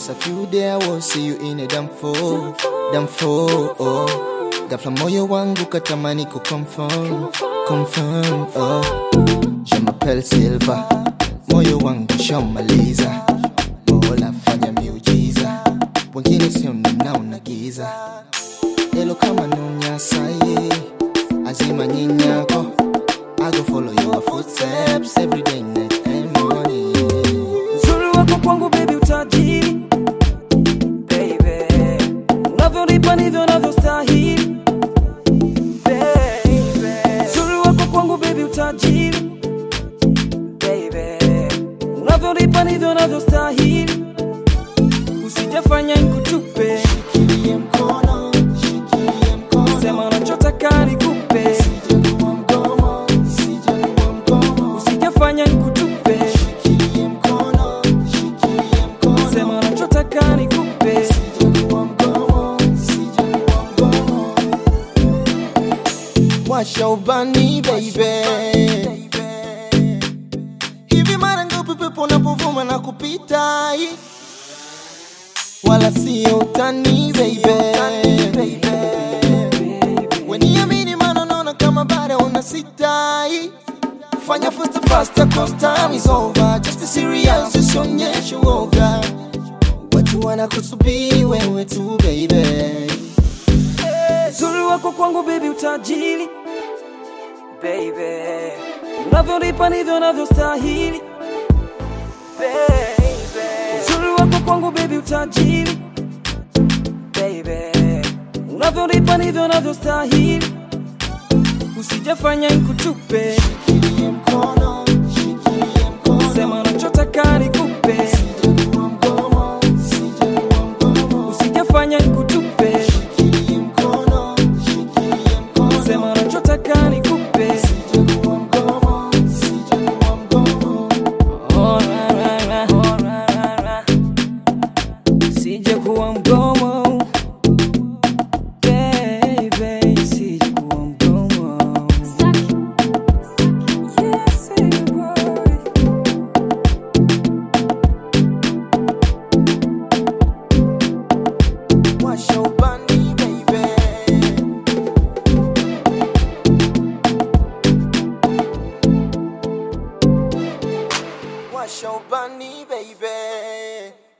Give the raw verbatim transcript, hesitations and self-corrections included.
Just a few days I will see you in a damn fool, damn fool, oh. Ghafla moyo wangu katamani kuconfirm, confirm, oh. Je m'appelle Silva, moyo wangu shamaliza. Mola fanya miujiza, wengine sio ninaona giza. Elo kama nunya saye, azima nyinyako. I go follow your footsteps every day, night and morning. Zuri wako kwangu baby utajiri, baby. Unavyonipa ndivyo navyostahili, baby. Zuri wako kwangu baby utajiri, baby. Unavyonipa ndivyo navyostahili, usijafanya nikutupe. Shikilie mkono, shikilie mkono. Sema unachotaka nikupe. Usijafanya nikutupe. Shikilie mkono, shikilie mkono. Sema unachotaka nikupe. Washa ubani baby. Hivi mara ngapi pepo unapovuma na kupita? Wala sio utani baby. Weniamini maana naona kama bado unasita. Fanya faster faster cause time is over. Just a serious usionyeshe uoga. Watu wanakusubiri wewe tu baby. Zuri wako kwangu baby utajiri, baby. Unavyonipa ndivyo navyostahili, baby. Zuri wako kwangu baby utajiri, baby. Unavyonipa ndivyo navyostahili, usijafanya nikutupe. Shikilie mkono, shikilie mkono. Sema unachotaka nikupe. Usijafanya nikutupe. Shikilie mkono, shikilie mkono. Sema unachotaka nikupe. Oh, ra, ra, ra. Oh, ra, ra, ra. Sije kuwa mgomo, baby. Sije kuwa mgomo. Yes, boy. Washa ubani baby. Washa ubani baby.